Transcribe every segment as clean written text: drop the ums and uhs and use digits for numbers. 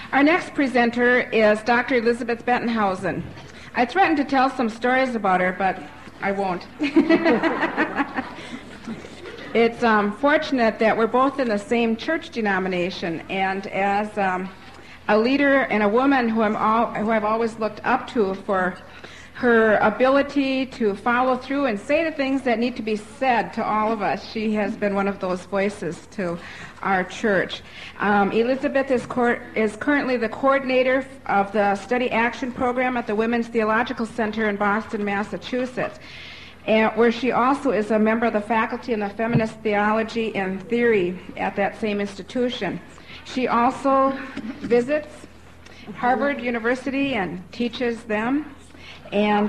Our next presenter is Dr. Elizabeth Bettenhausen. I threatened to tell some stories about her, but I won't. It's fortunate that we're both in the same church denomination, and as a leader and a woman who I've always looked up to for her ability to follow through and say the things that need to be said to all of us, she has been one of those voices to our church. Elizabeth is currently the coordinator of the Study Action Program at the Women's Theological Center in Boston, Massachusetts, where she also is a member of the faculty in the Feminist Theology and Theory at that same institution. She also visits Harvard University and teaches them. And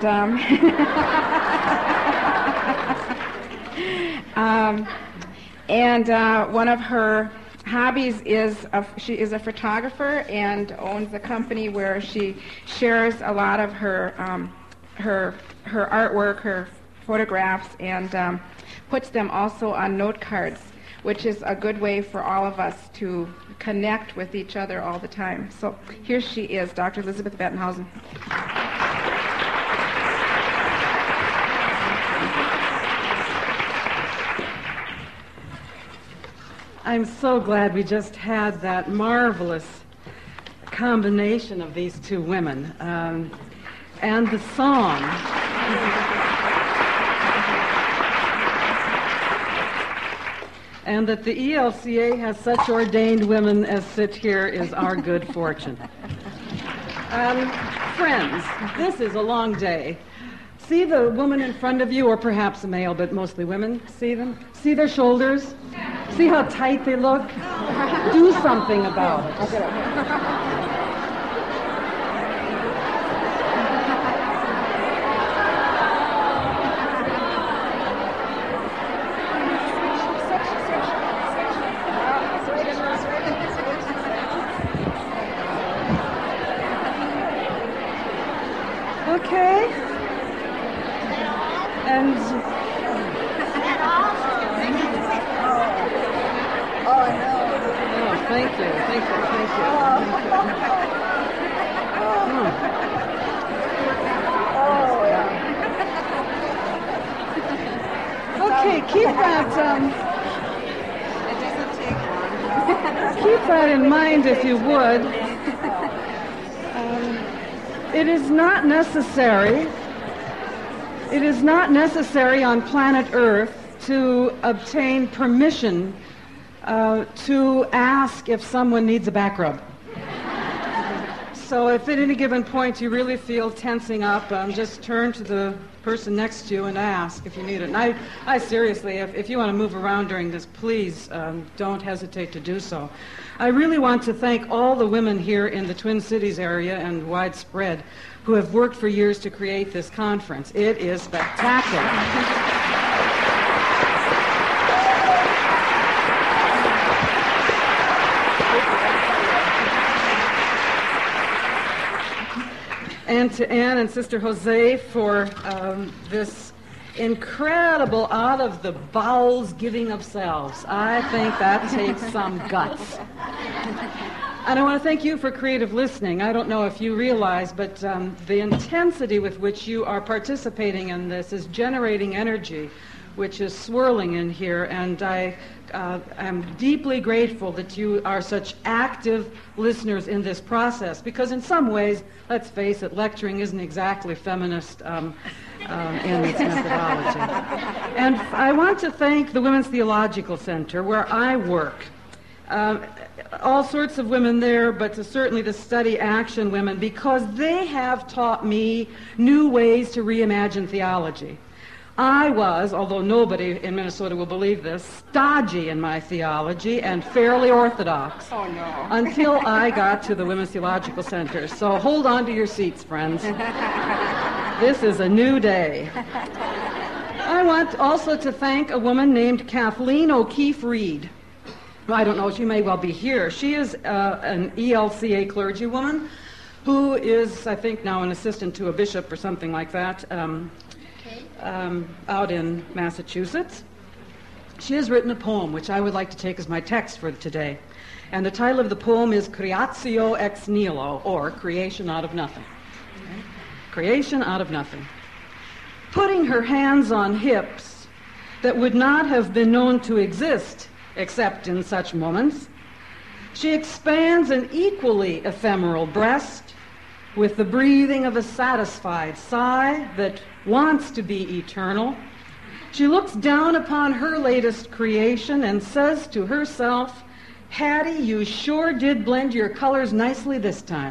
one of her hobbies is she is a photographer and owns a company where she shares a lot of her artwork, her photographs, and puts them also on note cards, which is a good way for all of us to connect with each other all the time. So here she is, Dr. Elizabeth Bettenhausen. I'm so glad we just had that marvelous combination of these two women and the song. And that the ELCA has such ordained women as sit here is our good fortune. Friends, this is a long day. See the woman in front of you, or perhaps a male, but mostly women. See them? See their shoulders? See how tight they look? Do something about it. Okay. And thank you. Okay, keep that in mind if you would. It is not necessary on planet Earth to obtain permission to ask if someone needs a back rub. So if at any given point you really feel tensing up, just turn to the person next to you and ask if you need it. And I seriously, if you want to move around during this, please don't hesitate to do so. I really want to thank all the women here in the Twin Cities area and widespread who have worked for years to create this conference. It is spectacular. And to Ann and Sister Jose for this incredible out-of-the-bowels giving of selves. I think that takes some guts. And I want to thank you for creative listening. I don't know if you realize, but the intensity with which you are participating in this is generating energy, which is swirling in here, and I am deeply grateful that you are such active listeners in this process, because in some ways, let's face it, lecturing isn't exactly feminist in its methodology. And I want to thank the Women's Theological Center, where I work. All sorts of women there, but certainly the Study Action women, because they have taught me new ways to reimagine theology. I was, although nobody in Minnesota will believe this, stodgy in my theology and fairly orthodox. Oh, no. Until I got to the Women's Theological Center. So hold on to your seats, friends. This is a new day. I want also to thank a woman named Kathleen O'Keefe Reed. I don't know, she may well be here. She is an ELCA clergywoman who is, I think, now an assistant to a bishop or something like that. Out in Massachusetts. She has written a poem, which I would like to take as my text for today. And the title of the poem is Creatio ex nihilo, or Creation Out of Nothing. Okay? Creation out of nothing. Putting her hands on hips that would not have been known to exist except in such moments, she expands an equally ephemeral breast with the breathing of a satisfied sigh that wants to be eternal. She looks down upon her latest creation and says to herself, "Hattie, you sure did blend your colors nicely this time."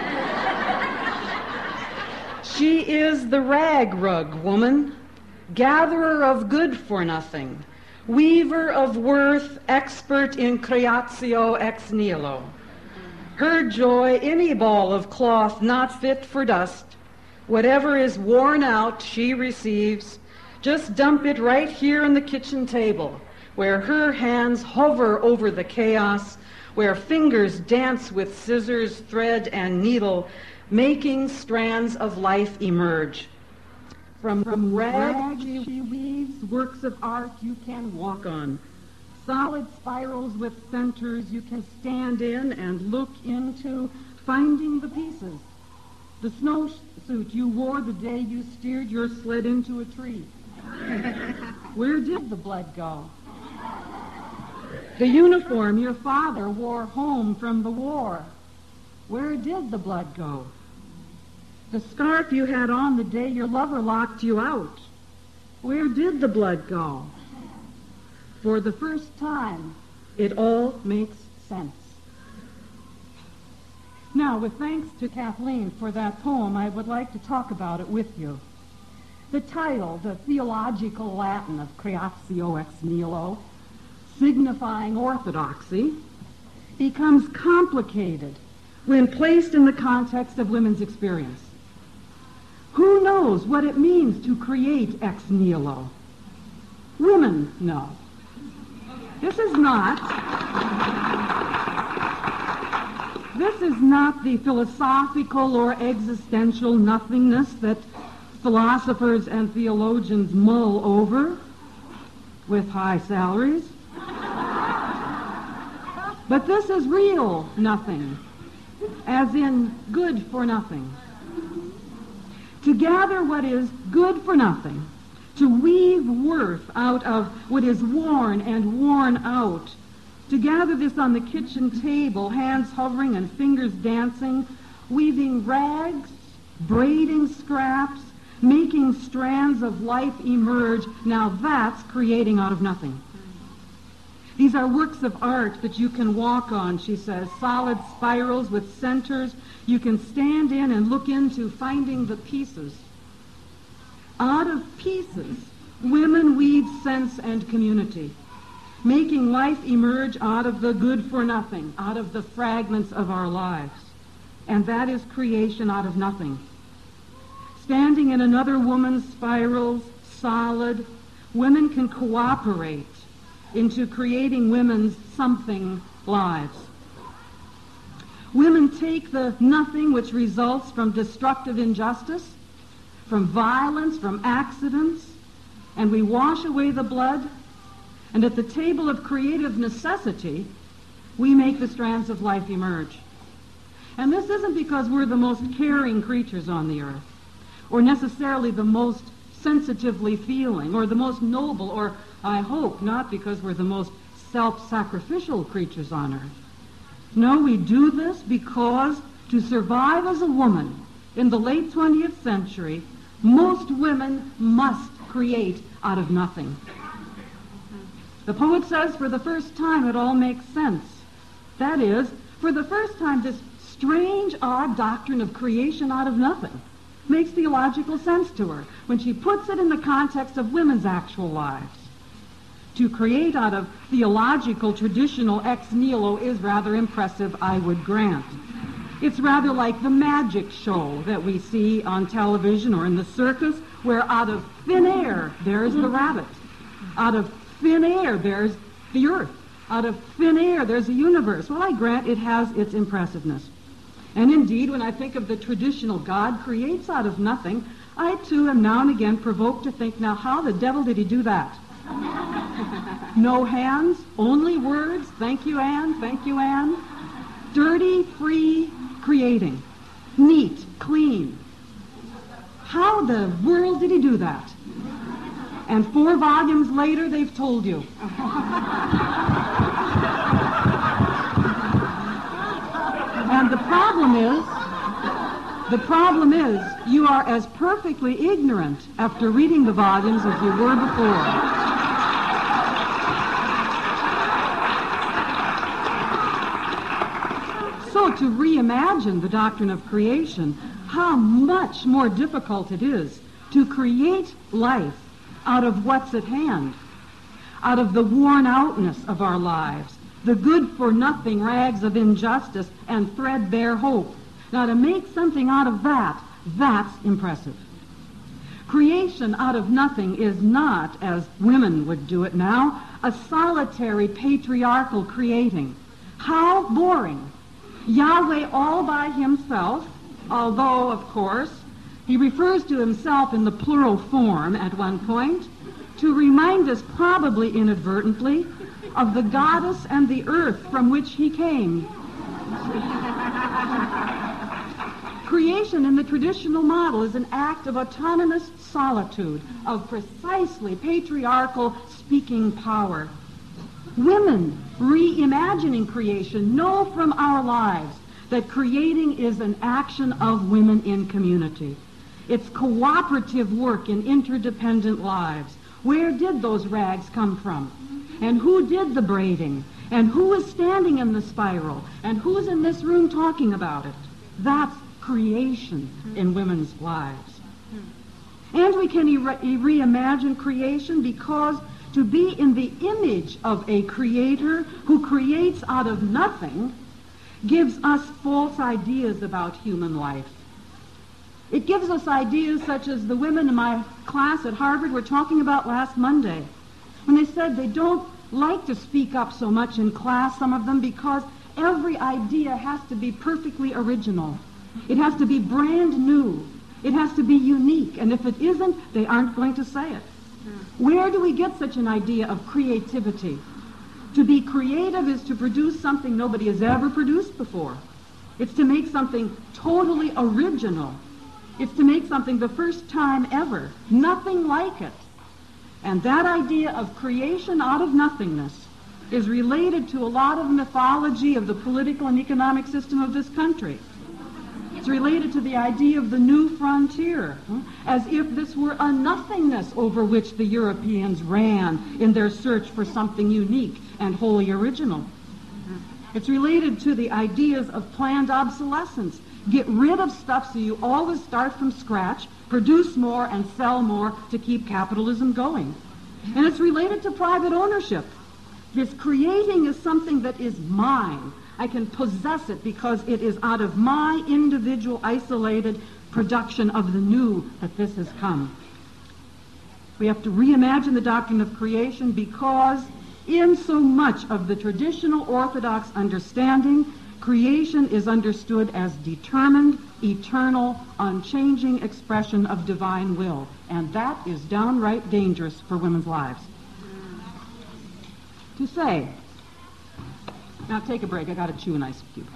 She is the rag rug woman, gatherer of good for nothing, weaver of worth, expert in creatio ex nihilo. Her joy, any ball of cloth not fit for dust. Whatever is worn out, she receives. Just dump it right here on the kitchen table, where her hands hover over the chaos, where fingers dance with scissors, thread, and needle, making strands of life emerge. From rags she weaves works of art you can walk on, solid spirals with centers you can stand in and look into, finding the pieces. The snowsuit you wore the day you steered your sled into a tree. Where did the blood go? The uniform your father wore home from the war. Where did the blood go? The scarf you had on the day your lover locked you out. Where did the blood go? For the first time, it all makes sense. Now, with thanks to Kathleen for that poem, I would like to talk about it with you. The title, the theological Latin of Creatio ex nihilo, signifying orthodoxy, becomes complicated when placed in the context of women's experience. Who knows what it means to create ex nihilo? Women know. This is not the philosophical or existential nothingness that philosophers and theologians mull over with high salaries. But this is real nothing, as in good for nothing. To gather what is good for nothing, to weave worth out of what is worn and worn out, to gather this on the kitchen table, hands hovering and fingers dancing, weaving rags, braiding scraps, making strands of life emerge, now that's creating out of nothing. These are works of art that you can walk on, she says, solid spirals with centers you can stand in and look into, finding the pieces. Out of pieces, women weave sense and community, making life emerge out of the good for nothing, out of the fragments of our lives. And that is creation out of nothing. Standing in another woman's spirals, solid, women can cooperate into creating women's something lives. Women take the nothing which results from destructive injustice, from violence, from accidents, and we wash away the blood, and at the table of creative necessity, we make the strands of life emerge. And this isn't because we're the most caring creatures on the earth, or necessarily the most sensitively feeling, or the most noble, or I hope not because we're the most self-sacrificial creatures on earth. No, we do this because to survive as a woman in the late 20th century, most women must create out of nothing. The poet says, for the first time, it all makes sense. That is, for the first time, this strange, odd doctrine of creation out of nothing makes theological sense to her when she puts it in the context of women's actual lives. To create out of theological, traditional ex nihilo is rather impressive, I would grant. It's rather like the magic show that we see on television or in the circus, where out of thin air, there's the rabbit. Out of thin air, there's the earth. Out of thin air, there's the universe. Well, I grant it has its impressiveness. And indeed, when I think of the traditional God creates out of nothing, I too am now and again provoked to think, now how the devil did he do that? No hands, only words. Thank you, Anne. Thank you, Anne. Dirty, free, creating. Neat, clean. How the world did he do that? And 4 volumes later, they've told you. And the problem is, you are as perfectly ignorant after reading the volumes as you were before. So to reimagine the doctrine of creation, how much more difficult it is to create life out of what's at hand, out of the worn-outness of our lives, the good-for-nothing rags of injustice and threadbare hope. Now, to make something out of that, that's impressive. Creation out of nothing is not, as women would do it now, a solitary patriarchal creating. How boring. Yahweh all by himself, although, of course, he refers to himself in the plural form at one point to remind us, probably inadvertently, of the goddess and the earth from which he came. Creation in the traditional model is an act of autonomous solitude, of precisely patriarchal speaking power. Women, reimagining creation, know from our lives that creating is an action of women in community. It's cooperative work in interdependent lives. Where did those rags come from? And who did the braiding? And who is standing in the spiral? And who's in this room talking about it? That's creation in women's lives. And we can reimagine creation because to be in the image of a creator who creates out of nothing gives us false ideas about human life. It gives us ideas such as the women in my class at Harvard were talking about last Monday, when they said they don't like to speak up so much in class, some of them, because every idea has to be perfectly original. It has to be brand new. It has to be unique. And if it isn't, they aren't going to say it. Where do we get such an idea of creativity? To be creative is to produce something nobody has ever produced before. It's to make something totally original. It's to make something the first time ever. Nothing like it. And that idea of creation out of nothingness is related to a lot of mythology of the political and economic system of this country. It's related to the idea of the new frontier, as if this were a nothingness over which the Europeans ran in their search for something unique and wholly original. It's related to the ideas of planned obsolescence. Get rid of stuff so you always start from scratch, produce more and sell more to keep capitalism going. And it's related to private ownership. This creating is something that is mine. I can possess it because it is out of my individual, isolated production of the new that this has come. We have to reimagine the doctrine of creation because in so much of the traditional Orthodox understanding, creation is understood as determined, eternal, unchanging expression of divine will. And that is downright dangerous for women's lives. To say, now take a break, I got to chew an ice cube.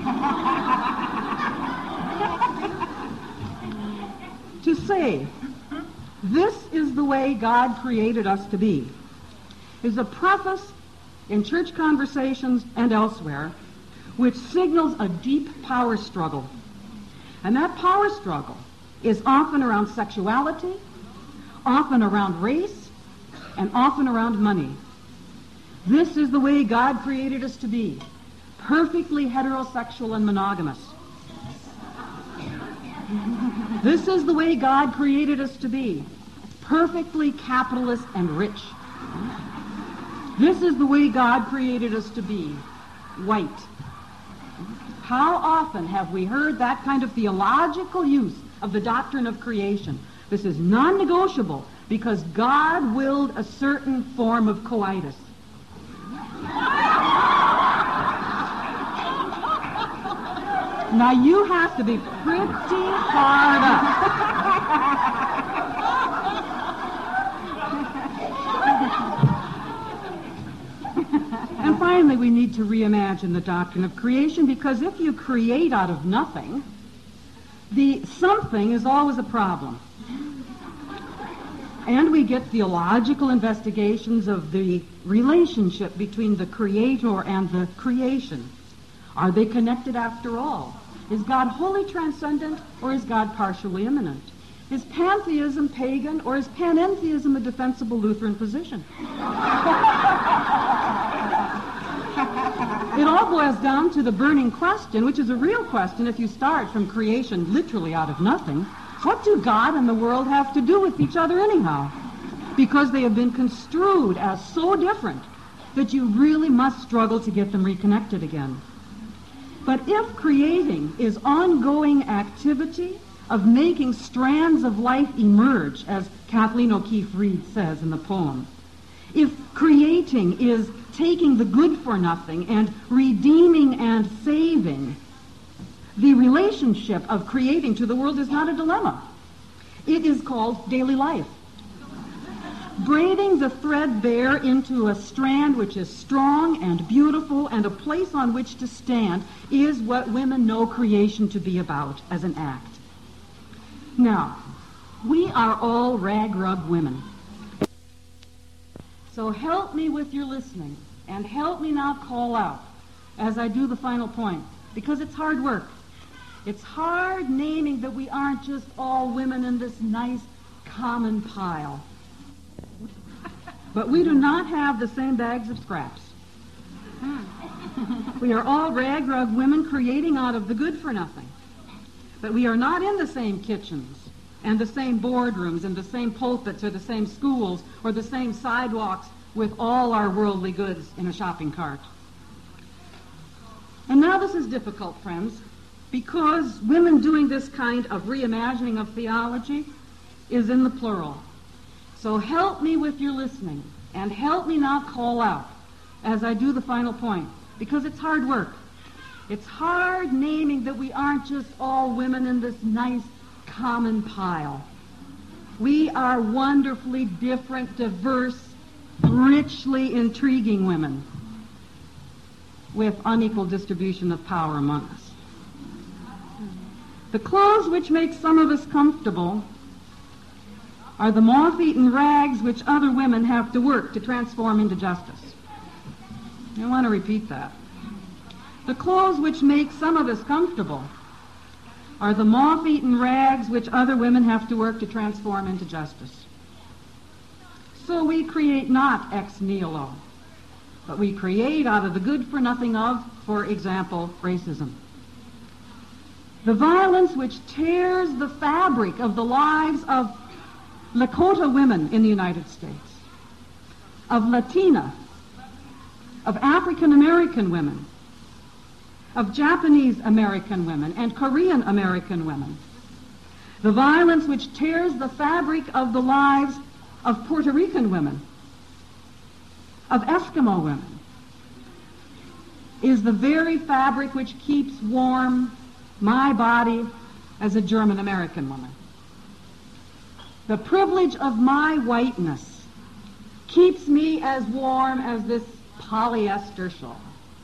To say, this is the way God created us to be, is a preface in church conversations and elsewhere which signals a deep power struggle. And that power struggle is often around sexuality, often around race, and often around money. This is the way God created us to be, perfectly heterosexual and monogamous. This is the way God created us to be, perfectly capitalist and rich. This is the way God created us to be, white. How often have we heard that kind of theological use of the doctrine of creation? This is non-negotiable because God willed a certain form of coitus. Now you have to be pretty hard up. And finally, we need to reimagine the doctrine of creation, because if you create out of nothing, the something is always a problem. And we get theological investigations of the relationship between the creator and the creation. Are they connected after all? Is God wholly transcendent, or is God partially immanent? Is pantheism pagan, or is panentheism a defensible Lutheran position? It all boils down to the burning question, which is a real question if you start from creation literally out of nothing. What do God and the world have to do with each other anyhow? Because they have been construed as so different that you really must struggle to get them reconnected again. But if creating is ongoing activity of making strands of life emerge, as Kathleen O'Keefe Reid says in the poem, if creating is taking the good for nothing and redeeming and saving, the relationship of creating to the world is not a dilemma. It is called daily life. Braiding the thread bare into a strand which is strong and beautiful and a place on which to stand is what women know creation to be about as an act. Now, we are all rag-rug women. So help me with your listening, and help me not call out as I do the final point, because it's hard work. It's hard naming that we aren't just all women in this nice common pile. But we do not have the same bags of scraps. We are all rag-rug women creating out of the good for nothing. But we are not in the same kitchens and the same boardrooms and the same pulpits or the same schools or the same sidewalks with all our worldly goods in a shopping cart. And now this is difficult, friends, because women doing this kind of reimagining of theology is in the plural. So help me with your listening, and help me not call out as I do the final point, because it's hard work. It's hard naming that we aren't just all women in this nice common pile. We are wonderfully different, diverse, richly intriguing women with unequal distribution of power among us. The clothes which make some of us comfortable are the moth-eaten rags which other women have to work to transform into justice. I want to repeat that. The clothes which make some of us comfortable are the moth-eaten rags which other women have to work to transform into justice. So we create not ex nihilo, but we create out of the good for nothing of, for example, racism. The violence which tears the fabric of the lives of Lakota women in the United States, of Latina, of African American women, of Japanese American women and Korean American women. The violence which tears the fabric of the lives of Puerto Rican women, of Eskimo women, is the very fabric which keeps warm my body as a German American woman. The privilege of my whiteness keeps me as warm as this polyester shawl.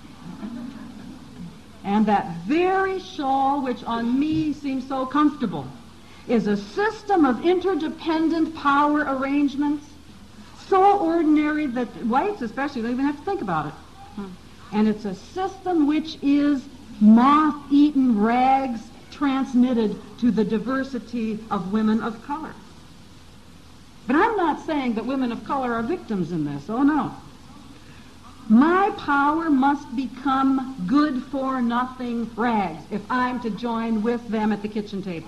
And that very shawl, which on me seems so comfortable, is a system of interdependent power arrangements so ordinary that whites especially don't even have to think about it. And it's a system which is moth-eaten rags transmitted to the diversity of women of color. But I'm not saying that women of color are victims in this. Oh, no. My power must become good-for-nothing rags if I'm to join with them at the kitchen table.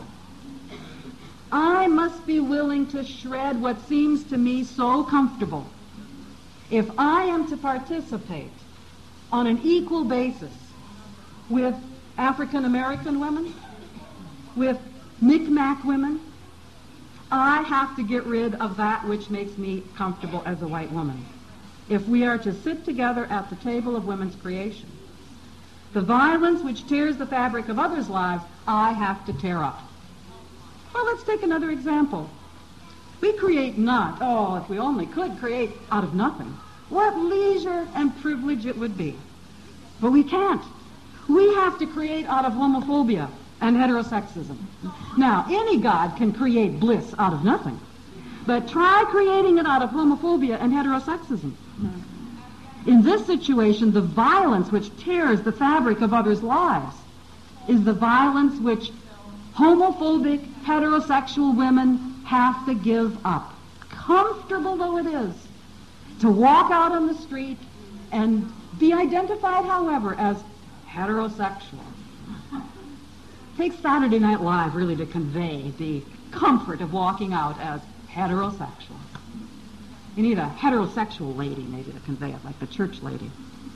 I must be willing to shred what seems to me so comfortable if I am to participate on an equal basis with African American women, with Mi'kmaq women. I have to get rid of that which makes me comfortable as a white woman if we are to sit together at the table of women's creation. The violence which tears the fabric of others' lives, I have to tear up. Well, let's take another example. We create not, if we only could create out of nothing. What leisure and privilege it would be. But we can't. We have to create out of homophobia and heterosexism. Now, any God can create bliss out of nothing. But try creating it out of homophobia and heterosexism. In this situation, the violence which tears the fabric of others' lives is the violence which homophobic, heterosexual women have to give up. Comfortable though it is to walk out on the street and be identified, however, as heterosexual. It takes Saturday Night Live really to convey the comfort of walking out as heterosexual. You need a heterosexual lady maybe to convey it, like the church lady.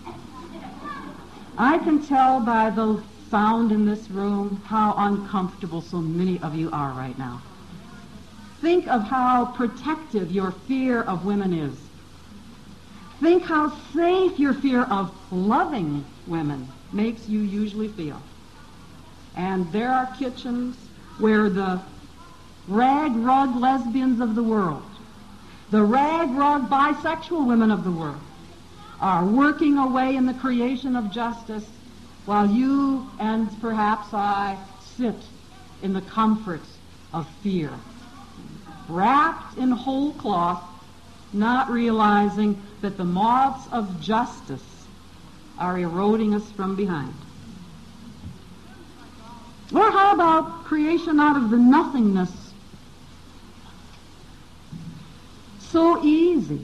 I can tell by the sound in this room how uncomfortable so many of you are right now. Think of how protective your fear of women is. Think how safe your fear of loving women makes you usually feel. And there are kitchens where the rag-rug lesbians of the world, the rag-rug bisexual women of the world, are working away in the creation of justice while you and perhaps I sit in the comforts of fear, wrapped in whole cloth, not realizing that the moths of justice are eroding us from behind. Or how about creation out of the nothingness? So easy.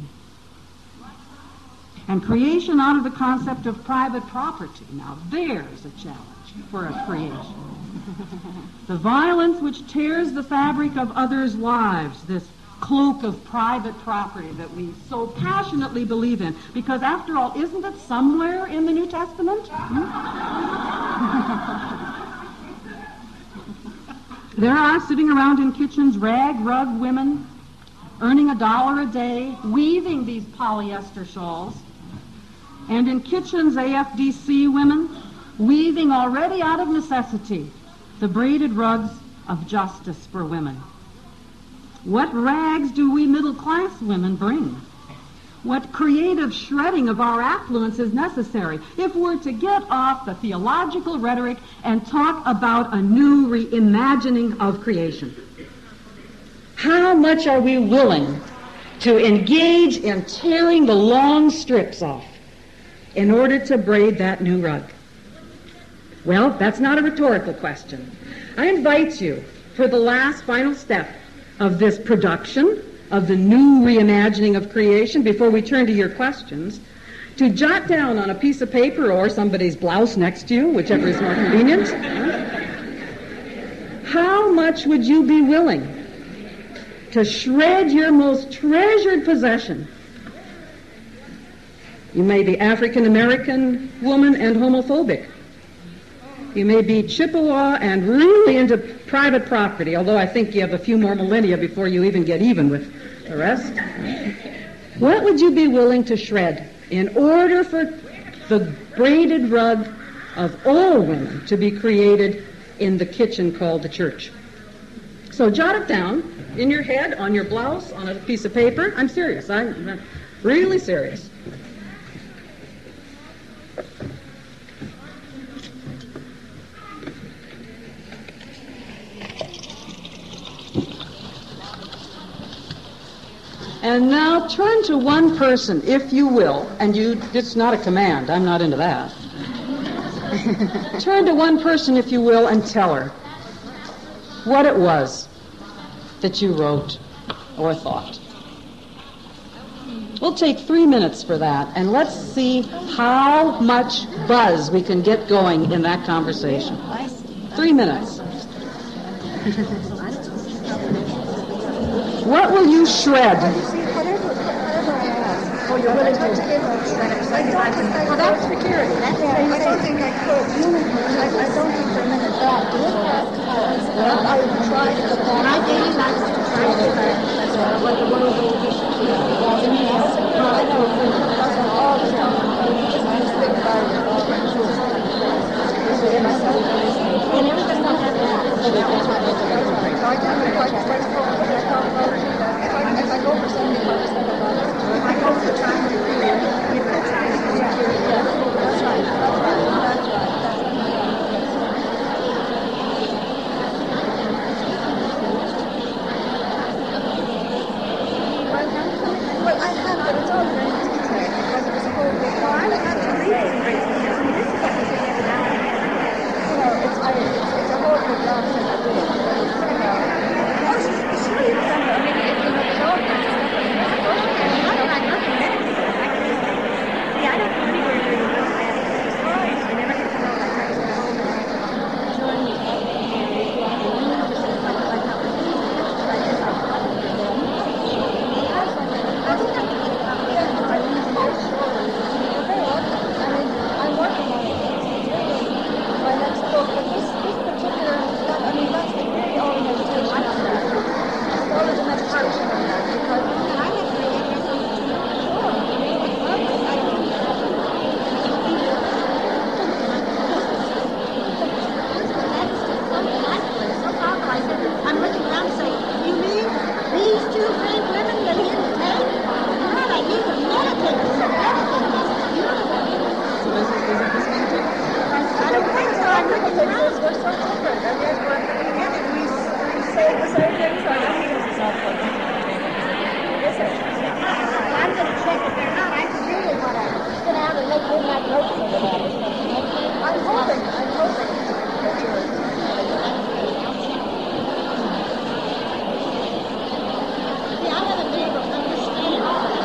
And creation out of the concept of private property. Now there's a challenge for a creation. The violence which tears the fabric of others' lives, this cloak of private property that we so passionately believe in. Because after all, isn't it somewhere in the New Testament? There are sitting around in kitchens rag-rug women earning $1 a day, weaving these polyester shawls. And in kitchens, AFDC women weaving already out of necessity the braided rugs of justice for women. What rags do we middle-class women bring? What creative shredding of our affluence is necessary if we're to get off the theological rhetoric and talk about a new reimagining of creation? How much are we willing to engage in tearing the long strips off in order to braid that new rug? Well, that's not a rhetorical question. I invite you for the last final step of this production of the new reimagining of creation, before we turn to your questions, to jot down on a piece of paper or somebody's blouse next to you, whichever is more convenient, how much would you be willing to shred your most treasured possession? You may be African-American woman and homophobic. You may be Chippewa and really into private property, although I think you have a few more millennia before you even get even with the rest. What would you be willing to shred in order for the braided rug of all women to be created in the kitchen called the church? So jot it down in your head, on your blouse, on a piece of paper. I'm serious. I'm really serious. And now turn to one person, if you will, and it's not a command, I'm not into that. Turn to one person, if you will, and tell her what it was that you wrote or thought. We'll take 3 minutes for that, and let's see how much buzz we can get going in that conversation. 3 minutes. What will you shred? Whatever I ask. Oh, you're willing to give up. Well, that's security. That's I don't think I could. I don't think for a minute that. I would try to get that. I think that's to try to get that. Like the world will be secure. I know. That's all the time. Just think about it. And everything will have to happen. So I can't quite if I go for 75% of that, I go for time to we're so different, and yet we say the same things. So I don't think it's helpful. Is it? I'm going to check if they're not. I really want to sit down and make midnight notes over that or something. I'm hoping that you're... See, I haven't been able to understand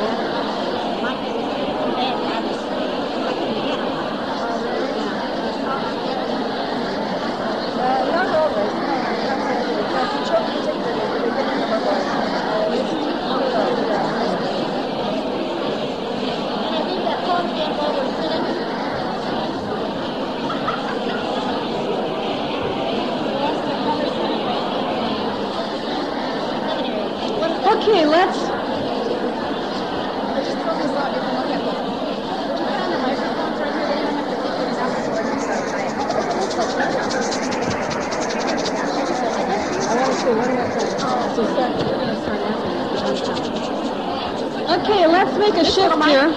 not always. The children particularly at the beginning of our life. And I think that photograph while we're sitting. Okay, let's... I just totally thought you can look at them. Would you put on the microphones right here? They don't have to take these out before you start. I want to see, what do I say? So we're going to start answering. Okay, let's make a shift here.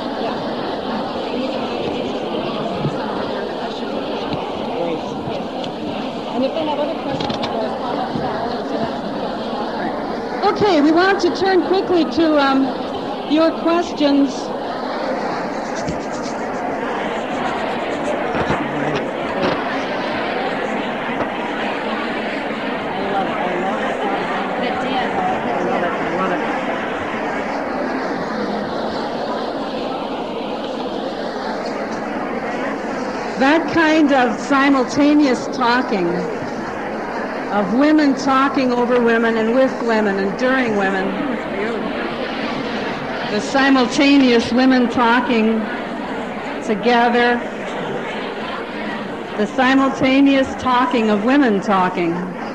And if they have other questions, Okay, we want to turn quickly to your questions. That kind of simultaneous talking, of women talking over women and with women and during women, the simultaneous women talking together, the simultaneous talking of women talking,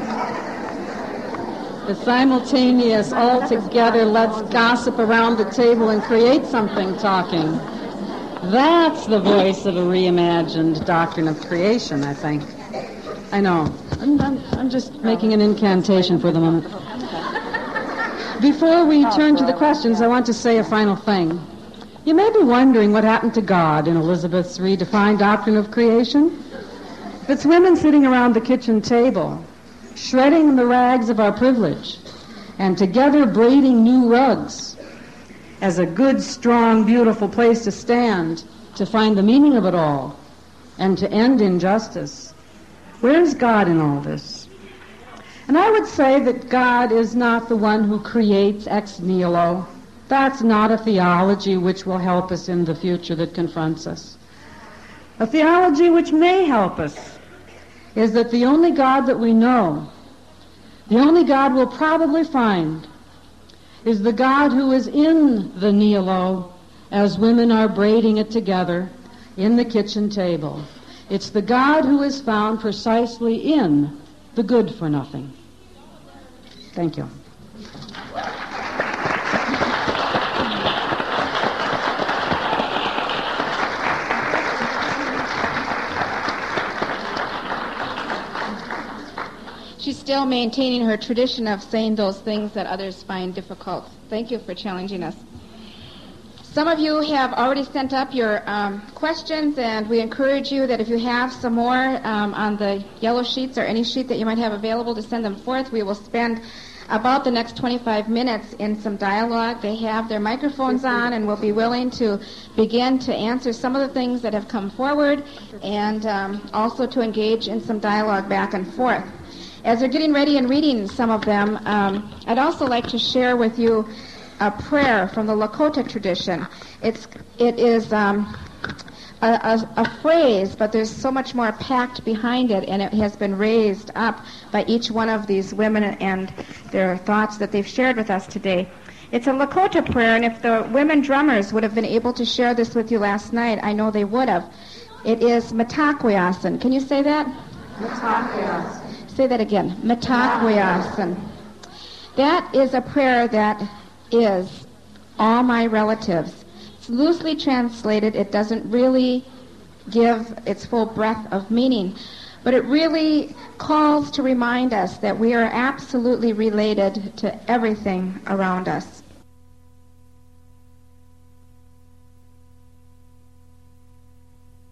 the simultaneous all together, let's gossip around the table and create something talking. That's the voice of a reimagined doctrine of creation, I think. I know. I'm just making an incantation for the moment. Before we turn to the questions, I want to say a final thing. You may be wondering what happened to God in Elizabeth's redefined doctrine of creation. It's women sitting around the kitchen table, shredding the rags of our privilege, and together braiding new rugs as a good, strong, beautiful place to stand, to find the meaning of it all, and to end injustice. Where's God in all this? And I would say that God is not the one who creates ex nihilo. That's not a theology which will help us in the future that confronts us. A theology which may help us is that the only God that we know, the only God we'll probably find, is the God who is in the nihilo as women are braiding it together in the kitchen table. It's the God who is found precisely in the good for nothing. Thank you. She's still maintaining her tradition of saying those things that others find difficult. Thank you for challenging us. Some of you have already sent up your questions, and we encourage you that if you have some more on the yellow sheets or any sheet that you might have available to send them forth. We will spend about the next 25 minutes in some dialogue. They have their microphones on and will be willing to begin to answer some of the things that have come forward and also to engage in some dialogue back and forth. As they're getting ready and reading some of them, I'd also like to share with you a prayer from the Lakota tradition. It is a phrase, but there's so much more packed behind it, and it has been raised up by each one of these women and their thoughts that they've shared with us today. It's a Lakota prayer, and if the women drummers would have been able to share this with you last night, I know they would have. It is Mitakuye-oyasin. Can you say that? Mitakuye-oyasin. Say that again. Mitakuye-oyasin. That is a prayer that is all my relatives. It's loosely translated. It doesn't really give its full breadth of meaning, but it really calls to remind us that we are absolutely related to everything around us.